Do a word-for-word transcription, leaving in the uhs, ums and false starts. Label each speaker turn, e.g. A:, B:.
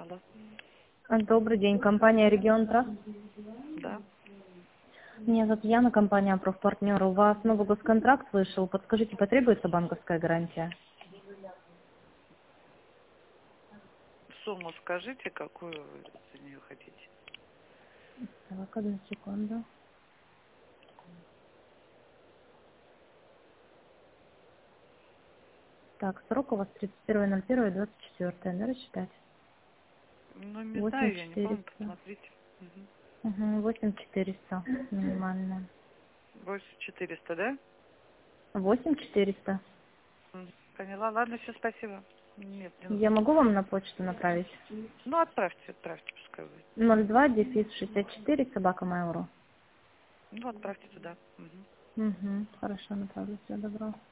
A: Алло.
B: Добрый день, компания «Регион Траст».
A: Да.
B: Меня зовут Яна, компания «Профпартнер». У вас новый госконтракт вышел. Подскажите, потребуется банковская гарантия?
A: Сумму скажите, какую вы за нее хотите.
B: Так, одну секунду. Так, срок у вас тридцать первое ноль первое двадцать четвёртое, да, рассчитать?
A: Ну, не
B: восемь
A: знаю, я не помню,
B: четыреста.
A: посмотрите. Угу.
B: Угу, восемь четыреста минимальная.
A: восемь четыреста, да?
B: восемь четыреста.
A: М, Поняла. Ладно, все, спасибо. Нет, не
B: Я
A: нужно.
B: могу вам на почту направить?
A: Ну, отправьте, отправьте, пускай будет.
B: ноль два дефис шестьдесят четыре собака mail точка ру.
A: Ну, отправьте туда. Угу.
B: Угу, хорошо, направлю. Всего доброго.